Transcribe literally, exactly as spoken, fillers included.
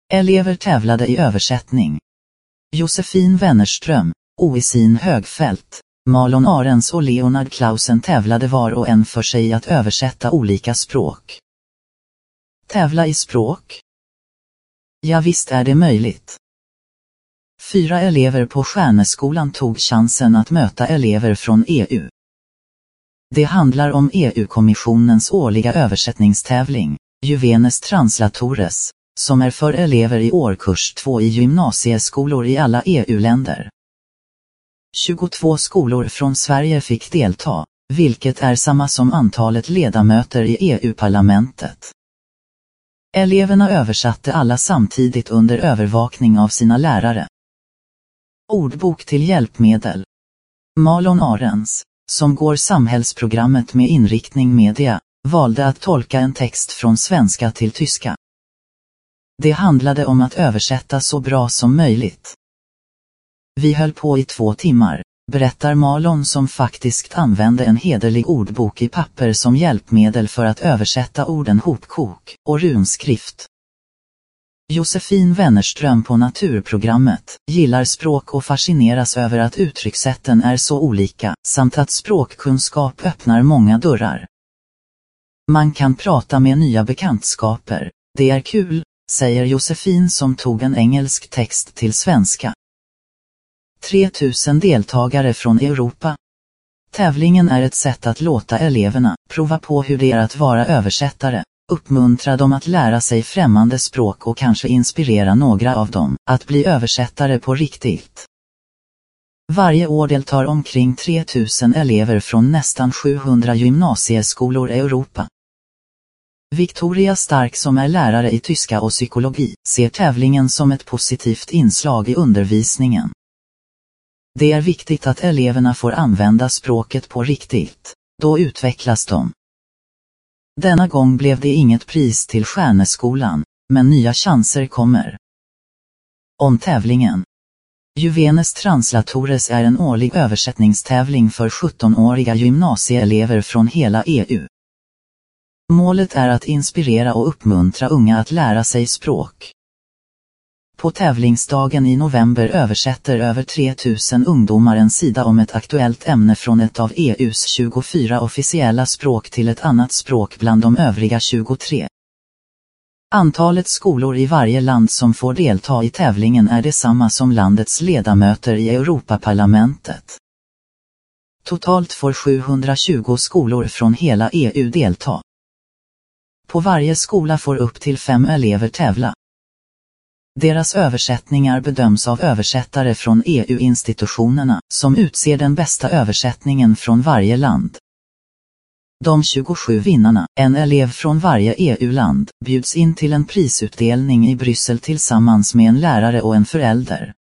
Elever tävlade i översättning. Josefin Wennerström, Oisin Högfält, Malon Arens och Leonard Clausen tävlade var och en för sig att översätta olika språk. Tävla i språk? Ja, visst är det möjligt. Fyra elever på Stjärneskolan tog chansen att möta elever från E U. Det handlar om E U-kommissionens årliga översättningstävling, Juvenes Translatores, som är för elever i årkurs två i gymnasieskolor i alla E U-länder. tjugotvå skolor från Sverige fick delta, vilket är samma som antalet ledamöter i E U-parlamentet. Eleverna översatte alla samtidigt under övervakning av sina lärare. Ordbok till hjälpmedel. Malon Arens, som går samhällsprogrammet med inriktning media, valde att tolka en text från svenska till tyska. Det handlade om att översätta så bra som möjligt. Vi höll på i två timmar, berättar Malon, som faktiskt använde en hederlig ordbok i papper som hjälpmedel för att översätta orden hopkok och runskrift. Josefin Wennerström på naturprogrammet gillar språk och fascineras över att uttryckssätten är så olika, samt att språkkunskap öppnar många dörrar. Man kan prata med nya bekantskaper, det är kul, säger Josefin, som tog en engelsk text till svenska. tre tusen deltagare från Europa. Tävlingen är ett sätt att låta eleverna prova på hur det är att vara översättare, uppmuntra dem att lära sig främmande språk och kanske inspirera några av dem att bli översättare på riktigt. Varje år deltar omkring tre tusen elever från nästan sjuhundra gymnasieskolor i Europa. Victoria Stark, som är lärare i tyska och psykologi, ser tävlingen som ett positivt inslag i undervisningen. Det är viktigt att eleverna får använda språket på riktigt, då utvecklas de. Denna gång blev det inget pris till Stjärneskolan, men nya chanser kommer. Om tävlingen. Juvenes Translatores är en årlig översättningstävling för sjuttonåriga gymnasieelever från hela E U. Målet är att inspirera och uppmuntra unga att lära sig språk. På tävlingsdagen i november översätter över tre tusen ungdomar en sida om ett aktuellt ämne från ett av E U:s tjugofyra officiella språk till ett annat språk bland de övriga tjugotre. Antalet skolor i varje land som får delta i tävlingen är detsamma som landets ledamöter i Europaparlamentet. Totalt får sjuhundratjugo skolor från hela E U delta. På varje skola får upp till fem elever tävla. Deras översättningar bedöms av översättare från E U-institutionerna, som utser den bästa översättningen från varje land. De tjugosju vinnarna, en elev från varje E U-land, bjuds in till en prisutdelning i Bryssel tillsammans med en lärare och en förälder.